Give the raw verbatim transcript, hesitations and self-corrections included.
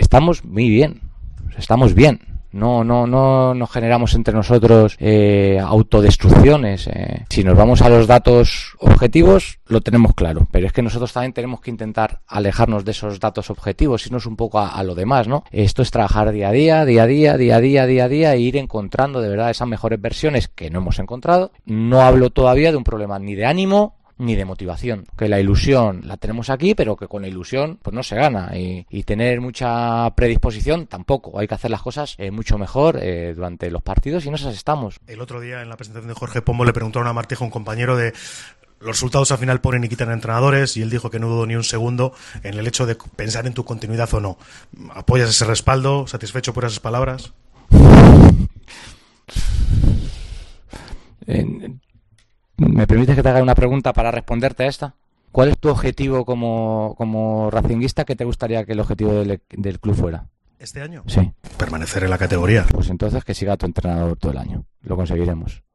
estamos muy bien, estamos bien. No, no, no nos generamos entre nosotros eh, autodestrucciones. Eh. Si nos vamos a los datos objetivos, lo tenemos claro. Pero es que nosotros también tenemos que intentar alejarnos de esos datos objetivos, irnos un poco a, a lo demás, ¿no? Esto es trabajar día a día, día a día, día a día, día a día, e ir encontrando de verdad esas mejores versiones que no hemos encontrado. No hablo todavía de un problema ni de ánimo ni de motivación, que la ilusión la tenemos aquí, pero que con la ilusión pues no se gana, y, y tener mucha predisposición tampoco. Hay que hacer las cosas eh, mucho mejor eh, durante los partidos, y en esas estamos. El otro día en la presentación de Jorge Pombo le preguntaron a Martija, un compañero, de los resultados al final ponen y quitan a entrenadores, y él dijo que no dudó ni un segundo en el hecho de pensar en tu continuidad o no. ¿Apoyas ese respaldo? ¿Satisfecho por esas palabras? En... ¿Me permites que te haga una pregunta para responderte a esta? ¿Cuál es tu objetivo como, como racinguista? ¿Qué te gustaría que el objetivo del, del club fuera? ¿Este año? Sí. Permanecer en la categoría. Pues entonces que siga tu entrenador todo el año. Lo conseguiremos.